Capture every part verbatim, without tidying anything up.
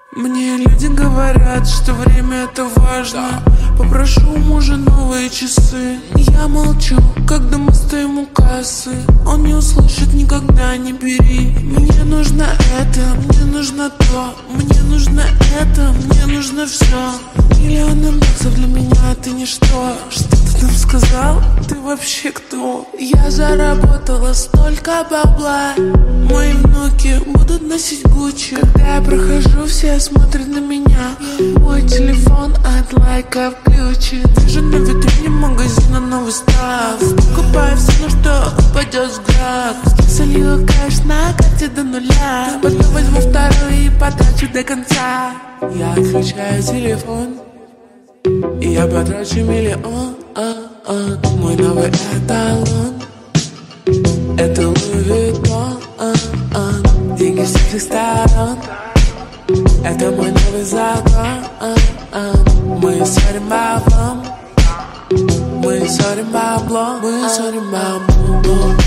Мне люди говорят, что время это важно. Попрошу у мужа новые часы. Я молчу, когда мы стоим у кассы. Он не услышит никогда, не бери. Мне нужно это, мне нужно то. Мне нужно это, мне нужно все. Миллионы баксов для меня ты ничто. Что ты там сказал? Ты вообще кто? Я заработала столько бабла. Мои внуки будут носить Гуччи. Когда я прохожу, все смотрят на меня. Мой телефон от лайка в ключе. Вижу на витрине магазина новый став. Покупаю все, на что упадет взгляд. Солила кэш на карте до нуля. Потом возьму второй и потрачу до конца. Я отключаю телефон и я потрачу миллион. Мой новый эталон — это Луи Виттон. Деньги с всех сторон — это мой новый закон. Мы ссорим баблом, мы ссорим баблом, мы ссорим баблом.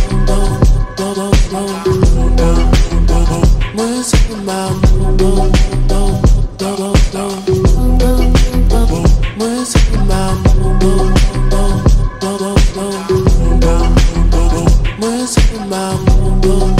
Мы ссорим баблом. Мы ссорим баблом. Мы ссорим баблом.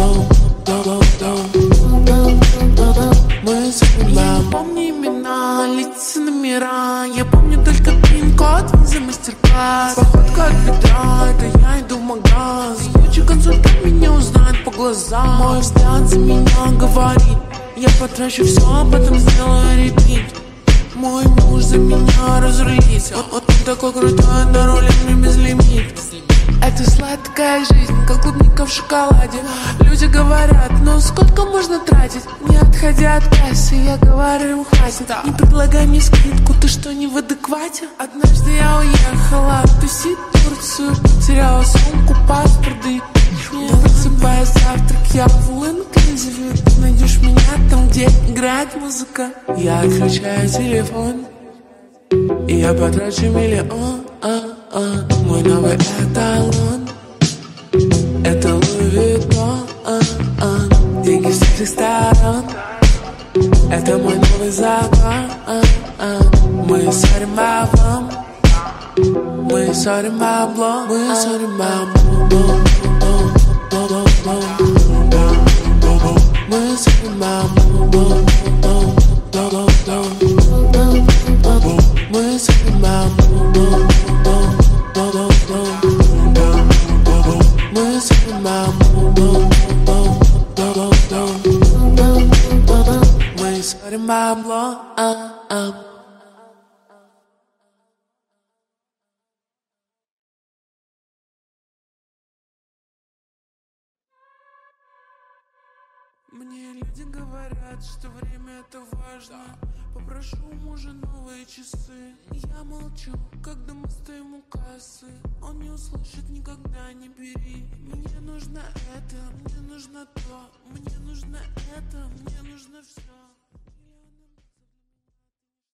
Мы ссорим баблом. Помню имена, лица, номера. Я помню только пин-код, виза, мастер-класс. Походка от бедра, это я иду в магаз. Ючий консультант меня узнает по глазам. Мой взгляд за меня говорит: я потрачу все, а потом сделаю репит. Мой муж за меня разрулится. Вот, вот он такой крутой, на руле мне безлимит. Это сладкая жизнь, как клубника в шоколаде. Люди говорят: ну сколько можно тратить? Не отходя от кассы, я говорю им: хватит. Не предлагай мне скидку, ты что, не в адеквате? Однажды я уехала тусить в Турцию. Потеряла сумку, паспорт, да и не просыпая завтрак, я в all-inclusive. Ты найдешь меня там, где играет музыка. Я отключаю телефон и я потрачу миллион. Мой новый эталон — это Луи Виттон. Деньги с всех сторон — это мой новый закон. Мы ссорим баблом, мы ссорим баблом, мы ссорим баблом. Мы ссорим баблом. Мы ссорим баблом. Мы ссорим баблом. Мы ссорим баблом. Мне люди говорят, что время это важно. Попрошу у мужа новые часы. Я молчу, когда мы стоим у кассы. Он не услышит никогда, не бери. Мне нужно это, мне нужно то. Мне нужно это, мне нужно все.